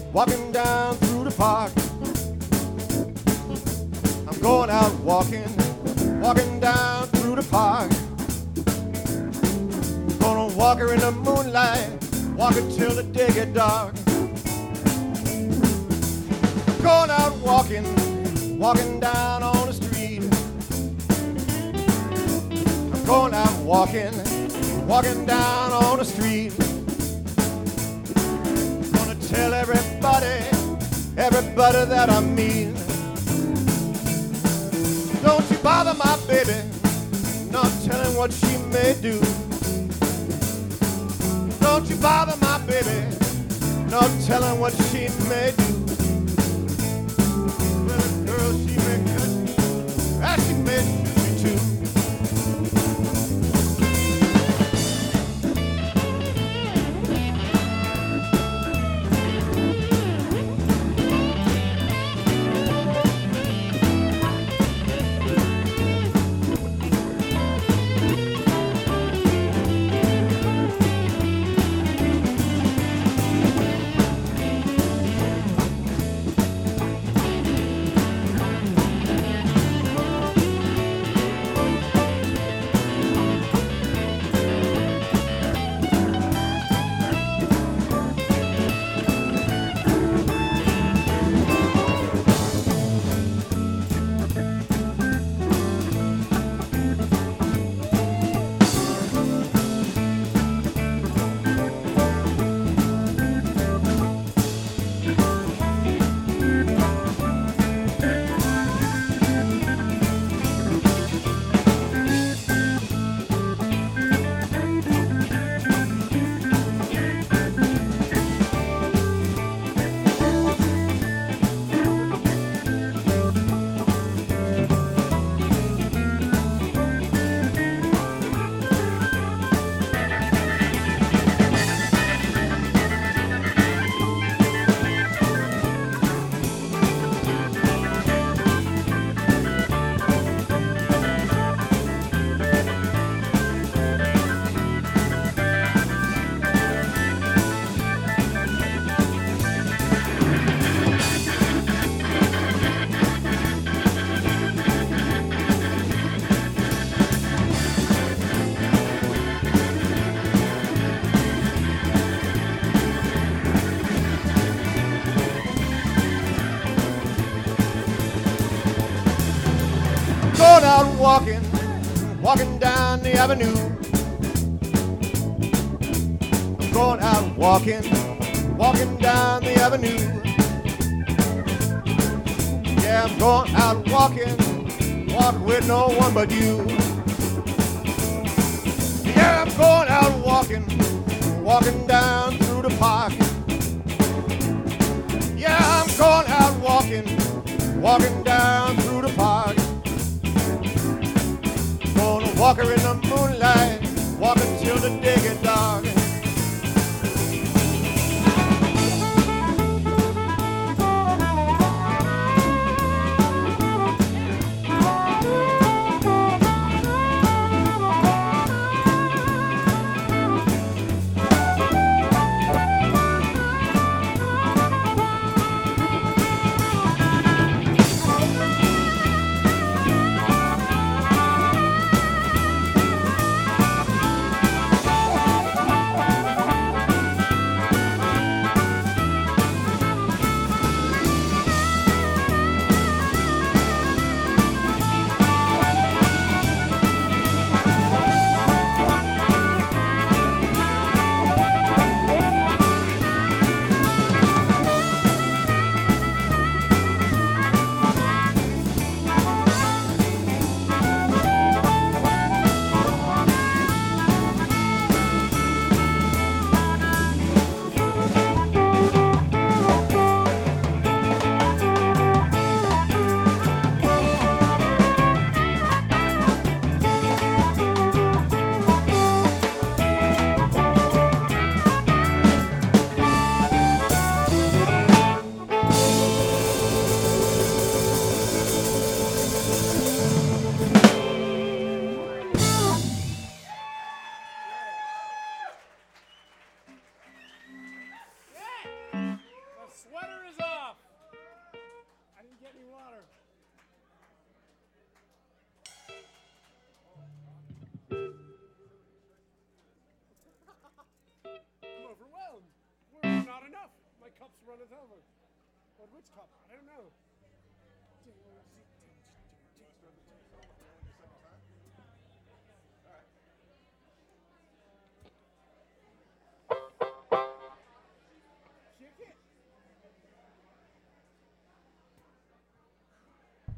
walking down through the park. I'm going out walking, walking down through the park. Gonna walk her in the moonlight, walk until the day get dark. Going out walking, walking down on the street. I'm going out walking, walking down on the street. Gonna tell everybody, everybody that I meet. Don't you bother my baby, not telling what she may do. Don't you bother my baby, not telling what she may do. Well, girl, she may cut you, as she may shoot you too. Going out walking, walking down the avenue. I'm going out walking, walking down the avenue. Yeah, I'm going out walking, walking with no one but you. Yeah, I'm going out walking, walking down through the park. Yeah, I'm going out walking, walking down through the park. Gonna walk her in the moonlight, walk until the day get dark. cops run us over. But which cop? I don't know.